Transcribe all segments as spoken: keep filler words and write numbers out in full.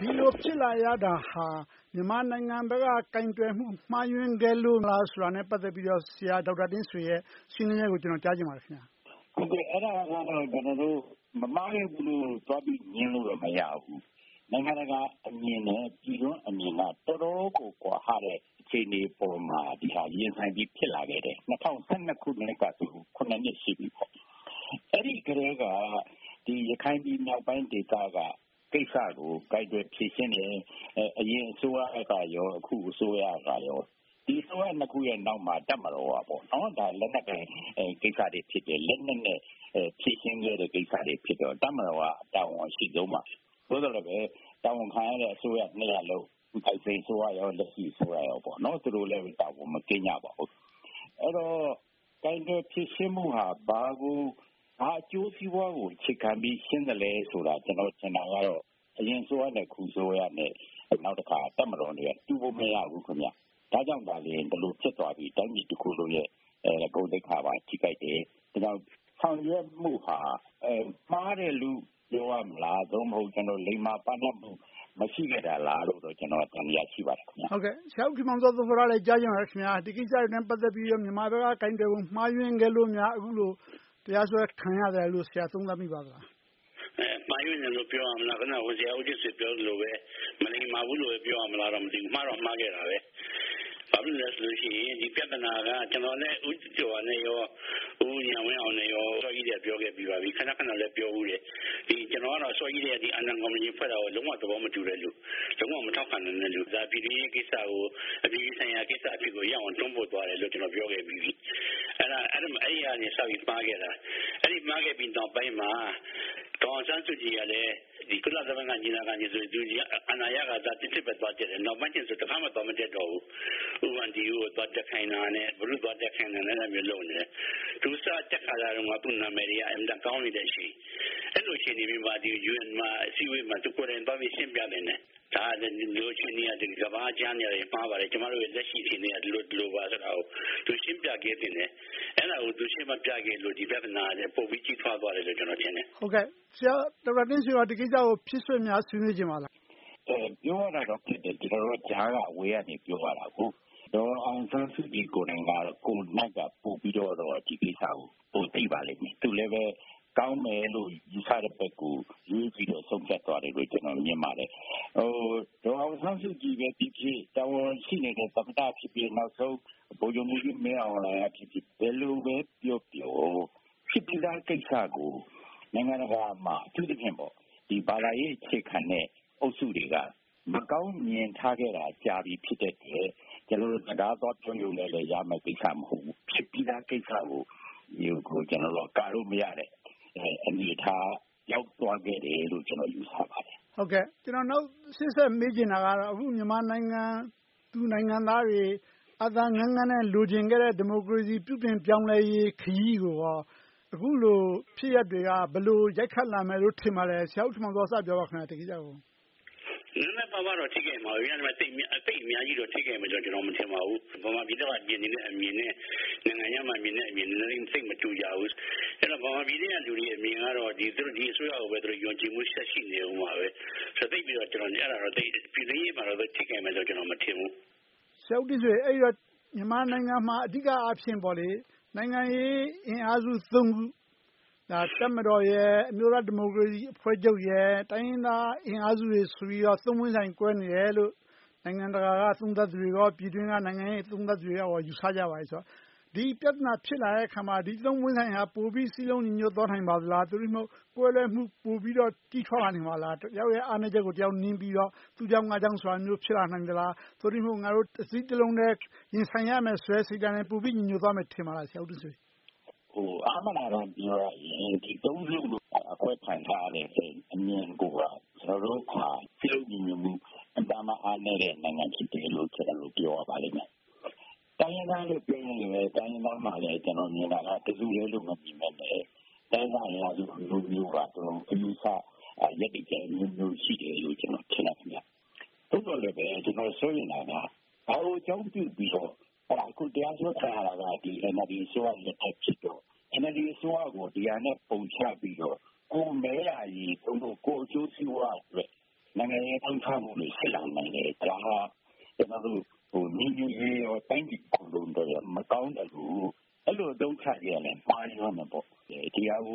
ဒီလိုဖြစ်လာရတာဟာမြန်မာနိုင်ငံဘက်ကကိုင်တွယ်မှုမှားယွင်းခဲ့လို့လားဆိုတာနဲ့ပတ်သက်ပြီးတော့ဆရာဒေါက်တာတင့်ဆွေရဲ့ရှင်းလင်းချက်ကိုကျွန်တော်ကြားချင်ပါတယ်ခင်ဗျာ။ဟုတ်ကဲ့အဲ့ဒါကတော့ကျွန်တော်တို့မမှားရဘူးလို့သွားပြီးညင်းလို့တော့မရဘူး။နိုင်ငံတကာအမြင်နဲ့ပြည်တွင်းအမြင်ကတော်တော်ကိုကွာဟတဲ့အခြေအနေပေါ်မှာဒီဟာရင်ဆိုင်ပြီးဖြစ်လာခဲ့တယ်။၂၀၁၂ခုနှစ်ကဆိုခုနှစ်ရှိပြီပေါ့။အဲ့ဒီကလေးကဒီရခိုင်ပြည်မြောက်ပိုင်းဒေသကကိစ္စကိုကြိုက်တွေ့ဖြည့်ရှင်းတယ်အရင်အစိုးရကရောအခုအစိုးရကရောဒီအစိုးရနှစ်ခုရဲ့နောက်မှာတက်မတော်ပါပေါ့နော်ဒါလက်နက်ကိကိစ္စတွေဖြစ်တယ်လက်နက်နဲ့ဖြည့်ရှင်းခဲ့တဲ့ကိစ္စတွေဖြစ်တော့တက်မတော်ကတာဝန်ရှိဆုံးပါဆိုတော့လည်းပဲတာဝန်ခံရတဲ့အစိုးရနှစ်ရလုံးတိုက်စိန်အစိုးရရောလက်ရှိအစိုးရရောပေါ့နော်သူတို့လည်းတာဝန်မကင်းကြပါဘူးအဲ့တော့ကြိုက်တွေ့ဖြည့်ရှင်းမှုဟာဘာကိုဘာအကျိုးစီးပွားကိုအခြေခံပြီးရှင်းတယ်လဲဆိုတာကျွန်တော်ကျွန်တော်ကတော့အရင်ဆိုရတဲ့ခုဆိုရတဲ့နောက်တစ်ခါတက်မတော်တွေကတူဖို့မရဘူးခင်ဗျဒါကြောင့်ဒါလည်းဘလို့ဖြစ်သွားပြီးတိုင်းပြည်တစ်ခုလုံးရဲ့အဲပုံသိက္ခာပါထိခိုက်တယ်ဒါကြောင့်ဆောင်ရွက်မှုဟာအဲမှားတယ်လို့ပြောရမလားသို့မဟုတ်ကျွန်တော်လိမ္မာပတ်သက်မှုမရှိခဲ့တာလားလို့တော့ကျွန်တော်တန်ရရှိပါတယ်ခင်ဗျဟုတ်ကဲ့ဆရာဦးခင်မောင်စောသောရလည်းကြားကြပါခင်ဗျာဒီကိစ္စတွေနဲ့ပတ်သက်ပြီးတော့မြန်မာဘက်ကကင်တယ်ပုံမှားယွင်းခဲ့လို့များအခုလို့တရားစွဲခံရတယ်လို့ဆရာသုံးသပ်မိပါသလားအဲမှားယွင်းတယ်လို့ပြောရမလားခဏဟိုဆရာဦးကျစ်ဆွေပြောလို့ပဲမလိမ္မာဘူးလို့ပြောရမလားတော့မသိဘူးမှားတော့မှားခဲ့တာပဲဘာလို့လဲဆိုလို့ရှိရင်ဒီပြဿနာကကျွန်တော်လည်းဦးကျော်နဲ့ရောဦးညံဝင်းအောင်နဲ့ရောစောကြီးတဲ့ပြောခဲ့ပြီးပါပြီခဏခဏလည်းပြောဦးတယ်ဒီကျွန်တော်ကတော့စောကြီးတဲ့ဒီအန်နံကော်မတီဖွဲ့တာကိုလုံးဝသဘောမတူတဲ့လူလုံးဝမထောက်ခံတဲ့လူဒါပြည်ရေးကိစ္စကိုအပြည်ပြည်ဆိုင်ရာကိစ္စအဖြစ်ကိုရအောင်တွန်းပို့သွားတယ်လို့ကျွန်တော်ပြောခဲ့ပြီးပြီအဲ့ဒါအဲ့ဒါအဲ့ဒီအနေဆောက်ပြီးမှားခဲ့တာအဲ့ဒီမှားခဲ့ပြီးနောက်ပိုင်းမှာဒေါ်ဆန်းစုကြည်ကလည်းဒီကုလသမဂ္ဂညီလာခံကြီးဆိုသူအနာရကသာတစ်တစ်ပဲသွားတယ်နောက်ပိုင်းကျဆိုတစ်ခါမှသွားမတက်တော့ဘူးဥပဒေကိုသွားတက်ခိုင်းတာနဲ့ဘလို့သွားတက်ခိုင်းတယ်လည်းမျိုးလုံးနေတယ်သူစားတက်ခါတာတော့သူ့နာမည်ရအမ်တန်ကောင်းနေတဲ့ရှိအဲ့လိုရှင်နေပြီးမှဒီ ယူအန် မှာအစည်းအဝေးမှာသူကိုယ်တိုင်သွားပြီးရှင်းပြတယ်နဲ့ဒါလည်းလို့ချင်းနေရတယ်ကဘာကြမ်းနေတယ်မှားပါတယ်ကျမတို့ရဲ့လက်ရှိရှင်နေရလို့လို့ပါဆိုတော့သူရှင်းပြခဲ့တယ်နဲ့အဲ့ဒါကိုသူရှင်းမပြခဲ့လို့ဒီပြဿနာနဲ့ပုံပြီးကြီးထွားသွားတယ်လို့ကျွန်တော်ထင်တယ်ဟုတ်ကဲ့ဆရာဒေါက်တာတင်ဆွေကဒီကိစ္စကိုဖြစ်ဆွေးများဆွေးနွေးခြင်းပါလားအဲပြောရတာတော့ဖြစ်တယ်ကျွန်တော်တို့ကြားကအဝေးကနေပြောရတာကိုတော့အောင်ဆန်းစုကြည်ကိုယ်တိုင်ကတော့ကိုယ်နိုင်ကပို့ပြီးတော့ဒီကိစ္စကိုပို့သိပါလိမ့်မယ်သူလည်းပဲကောင်းမယ်လို့ယူဆတဲ့ဘက်ကိုရေးပြီးတော့ဆုံးဖြတ်သွားတယ်လို့ကျွန်တော်မြင်ပါတယ်ဟိုတော့အောင်ဆန်းစုကြည်ပဲဖြစ်ဖြစ်တာဝန်ရှိနေတဲ့သမ္မတဖြစ်ဖြစ်နောက်ဆုံးဗိုလ်ချုပ်မှူးကြီးမင်းအောင်လှိုင်ဖြစ်ဖြစ်ဘယ်လိုပဲပြောပြောဖြစ်ပြီးသားကိစ္စကိုနိုင်ငံတကာမှာအထူးသဖြင့်ပေါ့ဒီဘာသာရေးအခြေခံတဲ့အုပ်စုတွေကမကောင်းမြင်ထားခဲ့တာကြာပြီးဖြစ်တဲ့အတွက်ကျွန်တော်တို့တရားတော်ပြုံးရုံနဲ့လည်းရမယ်ကိစ္စမဟုတ်ဘူးဖြစ်ပြီးသားကိစ္စကိုဒီကိုကျွန်တော်တို့ကာလို့မရတဲ့အနေထားရောက်သွားခဲ့တယ်လို့ကျွန်တော်ယူဆပါတယ်ဟုတ်ကဲ့ကျွန်တော်နောက်ဆက်ဆက်မေးချင်တာကတော့အခုမြန်မာနိုင်ငံသူနိုင်ငံသားတွေအသာငန်းငန်းနဲ့လိုချင်ခဲ့တဲ့ဒီမိုကရေစီပြုပြင်ပြောင်းလဲရေးခရီးကိုရောအခုလိုဖြစ်ရတွေကဘယ်လိုရိုက်ခတ်လာမယ်လို့ထင်ပါလဲဆရာဦးထမောင်စောစပြောပါခင်ဗျာတကယ်ကြောက်နည်းနည်းပါးပါးတော့ထိခဲ့မှာပဲ။ဒါပေမဲ့တိတ်အသိအများကြီးတော့ထိခဲ့မှာကျွန်တော်မထင်ပါဘူး။ဗမာပြည်တော့မြင်နေတဲ့အမြင်နဲ့နိုင်ငံရမှာမြင်တဲ့အမြင်နဲ့လည်းသိမတူကြဘူး။အဲ့တော့ဗမာပြည်ရဲ့လူတွေအမြင်ကတော့ဒီသူတို့ဒီအစိုးရကိုပဲသူတို့ယုံကြည်မှုဆက်ရှိနေဦးမှာပဲ။ဆိုတော့တိတ်ပြီးတော့ကျွန်တော်အဲ့ဒါတော့တိတ်ပြည်သေးရေးမှာတော့ထိခဲ့မယ်လို့ကျွန်တော်မထင်ဘူး။ဆရာဦးတင်ဆွေအဲ့တော့မြန်မာနိုင်ငံမှာအဓိကအားဖြင့်ပေါ့လေနိုင်ငံရေးအင်အားစုသုံးခုဒါတပ်မတော်ရဲ့အမျိုးသားဒီမိုကရေစီအဖွဲ့ချုပ်ရဲ့တိုင်းရင်းသားအင်အားစုတွေဆိုပြီးတော့သုံးဝန်းဆိုင်ကွဲနေတယ်လို့နိုင်ငံတကာကသုံးသပ်သူတွေရောပြည်တွင်းကနိုင်ငံရေးသုံးသပ်သူတွေရောယူဆကြပါတယ်ဆိုတော့ဒီပြဿနာဖြစ်လာတဲ့အခါမှာဒီသုံးဝန်းဆိုင်ဟာပိုပြီးစည်းလုံးညီညွတ်သွားနိုင်ပါသလားသူတို့မျိုးကွဲလွဲမှုပိုပြီးတော့ကြီးထွားလာနိုင်ပါလားတယောက်ရဲ့အားနည်းချက်ကိုတယောက်နင်းပြီးတော့သူကြောင့်ငါကြောင့်ဆိုတာမျိုးဖြစ်လာနိုင်သလားသူတို့မျိုးငါတို့အစည်းတစ်လုံးနဲ့ရင်ဆိုင်ရမယ်ဆိုတဲ့စိတ်ဓာတ်နဲ့ပိုပြီးညီညွတ်သွားမယ်ထင်ပါလားဆရာဦးတင်ဆွေဟိုအာမနာတော့ပြောရရင်ဒီသုံးလုံးလို့အခွဲခံထားတဲ့အမြင်ကိုကကျွန်တော်တို့ကစိတ်ညီညွတ်မှုအတမအားနေတဲ့နိုင်ငံဖြစ်တယ်လို့ကျွန်တော်တို့ပြောရပါလိမ့်မယ်။တိုင်းရင်းသားလို့ပြောရင်လည်းတိုင်းရင်းသားမှလည်းကျွန်တော်မြင်တာကတစုလေးလို့မမြင်မဲ့နဲ့တိုင်းသားရာစုလူမျိုးကတော့အယူဆရက်တည်ချက်မျိုးမျိုးရှိတယ်လို့ကျွန်တော်ထင်တယ်ခင်ဗျ။သို့တော်လည်းပဲကျွန်တော်ဆိုရင်လည်းဘာလို့ကြောင့်ပြုပြီးတော့အခုတရားစွဲခံရတာကဒီ N L D ဆိုရတဲ့ဖြစ်တော့ N L D ဆိုရကိုဒီဟာနဲ့ပုံချပြီးတော့ကိုမဲရည်ဘုံတို့ကိုအကျိုးစီးပွားအတွက်နိုင်ငံရေးထောက်ထား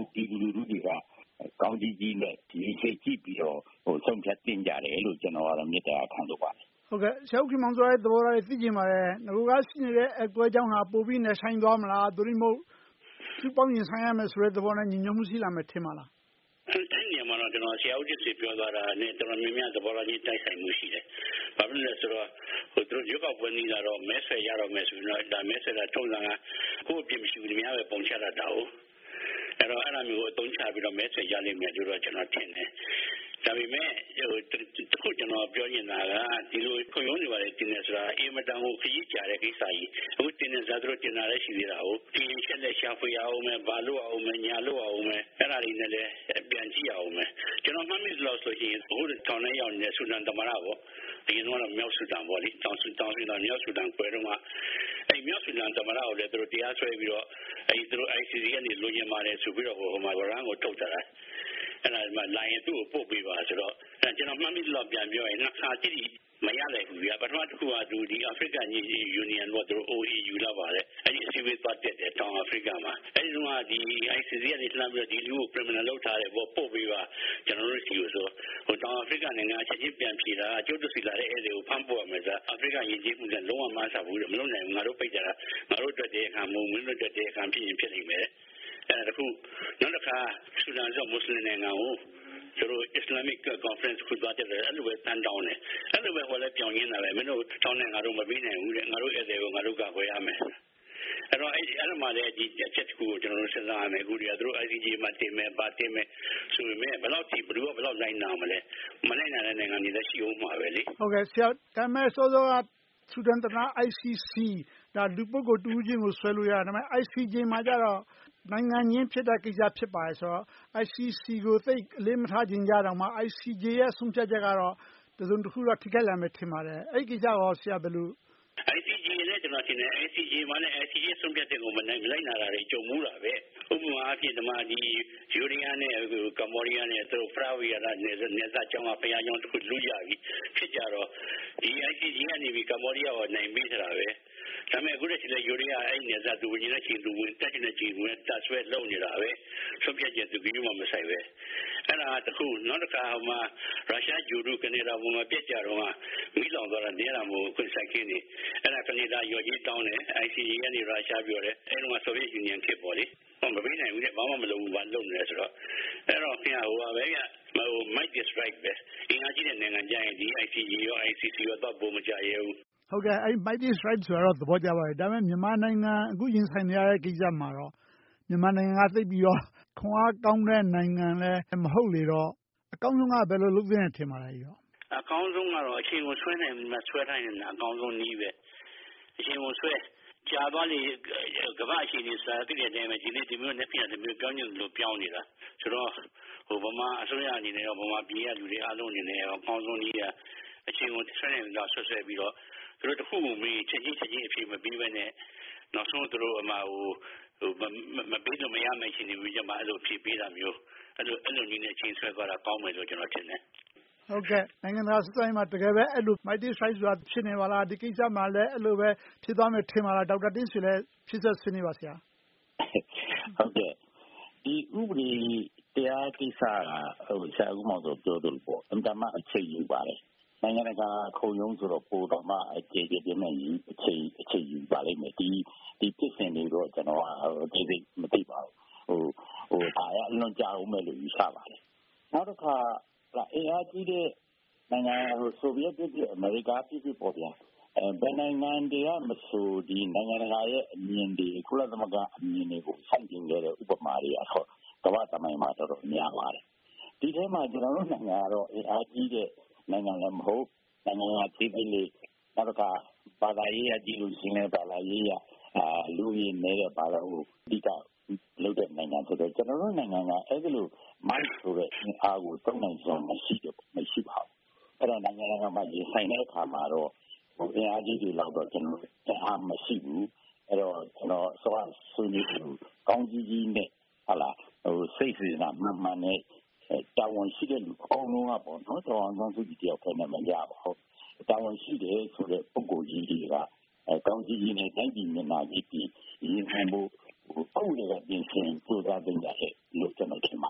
ပြည်သူလူထုတွေကကောင်းကြီးကြီးနဲ့ဒီစိတ်ကြည့်ပြီးတော့ဟိုဆုံးဖြတ်တင်ကြတယ်လို့ကျွန်တော်ကတော့မေတ္တာခံလို့ပါတယ်ဟုတ်ကဲ့ဆရာဦးခင်မောင်စောရဲ့သဘောထားကိုသိချင်ပါတယ်ငါတို့ကရှိနေတဲ့အကွဲကြောင်းဟာပိုပြီးနဲ့ဆိုင်သွားမလားသို့မဟုတ်သူ့ပေါင်းရင်ဆိုင်ရမယ်ဆိုတဲ့သဘောနဲ့ညီညွတ်မှုရှိလာမယ်ထင်ပါလားအဲ့ဒီမှာတော့ကျွန်တော်ဆရာဦးကျစ်စီပြောသွားတာနဲ့တော်တော်များများသဘောထားကြီးတိုက်ဆိုင်မှုရှိတယ်။ဘာဖြစ်လဲဆိုတော့ဟိုသူတို့ရုပ်ောက်ပွဲနေလာတော့မဲဆွဲရတော့မယ်ဆိုတော့ဒါမဲဆွဲတာထုံးစံကကိုယ့်အပြစ်မရှိဘူးများပဲပုံချတာတာဟုတ်။အဲ့တော့အဲ့လိုမျိုးအသုံးချပြီးတော့မဲဆွဲရလိမ့်မယ်လို့တော့ကျွန်တော်ထင်တယ်။ဒါပေမဲ့ဟိုတခုကျွန်တော်ပြောနေတာကဒီလိုခုံရုံးနေပါလေတင်နေဆိုတာအင်မတန်ကိုခကြီးကြတဲ့ကိစ္စကြီးအခုတင်နေစားသူတို့တင်လာတဲ့ရှိသေးတာဟုတ်ဒီချက်လက်ရှာဖွေအောင်မယ်ဘာလို့အောင်မယ်ညာလို့အောင်မယ်အဲ့ဒါတွေနဲ့လည်းပြန်ကြည့်အောင်မယ်ကျွန်တော်မှတ်မိလို့ဆိုရင်ဟိုတောင်းနေရောက်နေတဲ့ဆူဒန်တမရပေါ့အရင်ကတော့မြောက်ဆူဒန်ပေါ့လေတောင်ဆူတောင်ဆူဒန်မြောက်ဆူဒန်ကွဲတော့မှအဲ့မြောက်ဆူဒန်တမရကိုလည်းသူတို့တရားစွဲပြီးတော့အဲ့သူတို့ I C C ကနေလူညင်ပါတယ်ဆိုပြီးတော့ဟိုမှာဗရန်ကိုထုတ်ကြတာအဲ့ဒါမှလိုင်းသူ့ကိုပို့ပေးပါဆိုတော့ကျွန်တော်မှတ်မိလို့ပြန်ပြောရင်နှစ်ခါကြည့်မရလိုက်ဘူးဗျာပထမတစ်ခုကသူဒီ African Union တို့သူ O A U လာပါတယ်အဲ့ဒီအစည်းအဝေးသွားတက်တယ်တောင်အာဖရိကမှာအဲ့ဒီတော့ဒီ I C C ကနေလှမ်းပြီးတော့ဒီလူကို criminal လုပ်ထားတယ်ပေါ့ပို့ပေးပါကျွန်တော်တို့စီကိုဆိုဟိုတောင်အာဖရိကနိုင်ငံအချက်ချင်းပြန်ဖြေတာကျုပ်တို့စီလာတဲ့အဲ့ဒီကိုဖမ်းပို့ရမယ်ဆိုအာဖရိကယဉ်ကျေးမှုကလုံးဝမဆဘူးမလုပ်နိုင်ဘူးငါတို့ပိတ်ကြတာငါတို့အတွက်တည်းခံမုံမင်းတို့အတွက်တည်းခံဖြစ်ရင်ဖြစ်နေမယ်အဲ့ဒါတခုနောက်တစ်ခါဆူဒန်ဆိုမွတ်စလင်နိုင်ငံကိုသူတို့ Islamic Conference ခုသွားတဲ့အဲ့လိုပဲတန်းတောင်းတယ်အဲ့လိုပဲဟောလဲပြောင်းရင်းတာပဲမင်းတို့တောင်းနေငါတို့မပြီးနိုင်ဘူးတဲ့ငါတို့အဲ့ဒါကိုငါတို့ကခွဲရမယ်အဲ့တော့အဲ့အဲ့လိုမှလည်းဒီအချက်ကိုကျွန်တော်တို့စဉ်းစားရမယ်အခုဒီကသူတို့ I C J မှာတင်မယ်ပါတင်မယ်ဆိုပေမဲ့ဘယ်လောက်ထိဘယ်လိုဘယ်လောက်လိုက်နာမလဲမလိုက်နာတဲ့နိုင်ငံတွေလည်းရှိအောင်မှာပဲလေဟုတ်ကဲ့ဆရာဒါမဲ့စောစောကဆူဒန်တနာ I C C ဒါလူပုဂ္ဂိုလ်တူးချင်းကိုဆွဲလို့ရတယ်ဒါပေမဲ့ I C J မှာကြတော့နိုင်ငံချင်းဖြစ်တဲ့ကိစ္စဖြစ်ပါတယ်ဆိုတော့ I C C ကိုသိအလေးမထားခြင်းကြတော့မှ I C J ရဲ့ဆုံးဖြတ်ချက်ကတော့တစုံတစ်ခုတော့ထိခိုက်လာမယ်ထင်ပါတယ်အဲ့ဒီကိစ္စရောဆရာဘယ်လို I C J နဲ့ကျွန်တော်ထင်တယ် I C J မှာလည်း I C J ဆုံးဖြတ်တဲ့ကိုမနိုင်လိုက်နာတာတွေကြုံမှုတာပဲဥပမာအဖြစ်ဒီမှာဒီယူရီးယားနဲ့ကမ္ဘောဒီးယားနဲ့သူတို့ဖရာဝီယာနဲ့နေစားကြောင်းကဖရာကြောင်းတစ်ခုလူရပြီဖြစ်ကြတော့ဒီ I C J ကနေပြီးကမ္ဘောဒီးယားကိုနိုင်ပေးတာပဲဒါပေမဲ့အခုတည်းကယူရီးယားအဲ့နေစားသူဝင်နေတဲ့ချင်းသူဝင်တက်နေတဲ့ချင်းဝင်တက်ဆွဲလုံနေတာပဲဆုံးဖြတ်ချက်သူကယူမှမဆိုင်ပဲအဲ့ဒါတခုနောက်တစ်ခါမှရုရှားဂျူရုကနေဒါဘုံမှာပြက်ကြတော့မိလောင်သွားတာနေရာမို့ခွင့်ဆိုင်ခင်းနေအဲ့ဒါကနေဒါရော်ကြီးတောင်းတယ် I C J ကနေရုရှားပြောတယ်အဲ့တော့ဆိုဗီယက်ယူနီယံခေတ်ပေါ့လေဟောမပေးနိုင်ဘူးတဲ့ဘာမှမလုပ်ဘူးဘာလုပ်နေလဲဆိုတော့အဲ့တော့ခင်ဗျာဟိုပါပဲကဟို might is right ပဲအင်အားကြီးတဲ့နိုင်ငံကြရင်ဒီ I C J ရော I C C ရောတော့ပုံမကြရဲဘူးဟုတ်ကဲ့အဲ့ might is right ဆိုတော့သဘောကျပါတယ်ဒါပေမဲ့မြန်မာနိုင်ငံအခုရင်ဆိုင်နေရတဲ့ကိစ္စမှာတော့မြန်မာနိုင်ငံကသိပြီးတော့ခွန်အားကောင်းတဲ့နိုင်ငံလည်းမဟုတ်လေတော့အကောင်းဆုံးကဘယ်လိုလုပ်သင့်တယ်ထင်ပါလဲရောအကောင်းဆုံးကတော့အချိန်ကိုဆွဲနိုင်မှဆွဲတိုင်းနေတာအကောင်းဆုံးနည်းပဲအချိန်ကိုဆွဲကြာသွားလေကမ္ဘာရှိနေစားတည်တဲ့နေမှာဒီနေ့ဒီမျိုးနဲ့ပြန်ဒီမျိုးပြောင်းနေလို့ပြောင်းနေတာဆိုတော့ဟိုဗမာအစိုးရအနေနဲ့ရောဗမာပြည်ကလူတွေအားလုံးအနေနဲ့ရောအကောင်းဆုံးနည်းကအချိန်ကိုဆွဲနိုင်တော့ဆွဲဆွဲပြီးတော့သူတို့တခုမှမေးချက်ချင်းချက်ချင်းအဖြစ်မပြီးပဲနဲ့နောက်ဆုံးသူတို့အမဟိုဟိုမပေးလို့မရမယ့်ရှင်တွေကြမှာအဲ့လိုဖြေပေးတာမျိုးအဲ့လိုအဲ့လိုနည်းနဲ့ချင်းဆွဲသွားတာကောင်းမယ်လို့ကျွန်တော်ထင်တယ်ဟုတ်ကဲ့နိုင်ငံသားစတိုင်းမှာတကယ်ပဲအဲ့လို mighty strike ဆိုတာဖြစ်နေပါလားဒီကိစ္စမှာလည်းအဲ့လိုပဲဖြစ်သွားမယ်ထင်ပါလားဒေါက်တာတင်းဆွေလည်းဖြစ်ဆက်ဆွေးနွေးပါဆရာဟုတ်ကဲ့ဒီဥပဒေတရားကိစ္စကဟိုဆရာဦးမောင်ဆိုပြောလို့ပေါ့အမှန်မှအချိန်ယူပါတယ်နိုင်ငံတကာခုံရုံးဆိုတော့ပိုတော့မှအခြေအပြင်းနဲ့အချိန်အချိန်ယူပါလိမ့်မယ်ဒီဒီဖြစ်စဉ်တွေတော့ကျွန်တော်ကဒီစိတ်မသိပါဘူးဟိုဟိုဒါရအလွန်ကြာအောင်မယ်လို့ယူဆပါတယ်နောက်တစ်ခါအင်အားကြီးတဲ့နိုင်ငံဟိုဆိုဗီယက်ပြည်အမေရိကပြည်ပေါ်ပြန်အဲဘယ်နိုင်ငံတွေကမဆိုဒီနိုင်ငံတကာရဲ့အမြင်တွေကုလသမဂ္ဂအမြင်တွေကိုဆန့်ကျင်ခဲ့တဲ့ဥပမာတွေအထောက်ကမ္ဘာသမိုင်းမှာတော်တော်များပါတယ်ဒီထဲမှာကျွန်တော်တို့နိုင်ငံကတော့အင်အားကြီးတဲ့နိုင်ငံလည်းမဟုတ်နိုင်ငံကပြည်ပြည်လေးနောက်ကဘာသာရေးအကြည့်လို့ရှိရင်ဘာသာရေးရအာလူရင်းနေတဲ့ဘာသာကိုအဓိကလုပ်တဲ့နိုင်ငံဆိုတော့ကျွန်တော်တို့နိုင်ငံကအဲ့ဒီလိုမိုက်ဆိုတဲ့အင်အားကိုတုံ့နိုင်စွာမရှိတော့မရှိပါဘူးအဲ့တော့နိုင်ငံကမှဒီဆိုင်တဲ့အခါမှာတော့ဟိုအင်အားကြီးတွေလောက်တော့ကျွန်တော်အားမရှိဘူးအဲ့တော့ကျွန်တော်ဆိုဆွေးနွေးလို့ကောင်းကြီးကြီးနဲ့ဟာလာဟိုစိတ်စေနာမှန်မှန်နဲ့တာဝန်ရှိတဲ့လူအကုန်လုံးကပေါ့နော်တော်အောင်ဆုံးစုကြည့်တယောက်ထဲနဲ့မရပါဘူးတာဝန်ရှိတယ်ဆိုတဲ့ပုံကိုယ်ကြီးတွေကအဲကောင်းကြီးကြီးနဲ့တိုင်းပြည်မြန်မာကြီးပြည်ရင်းနှံဖို့ဟိုအခုလည်းပြင်ဆင်ကြိုးစားသင့်ကြတယ်လို့ကျွန်တော်ထင်ပါ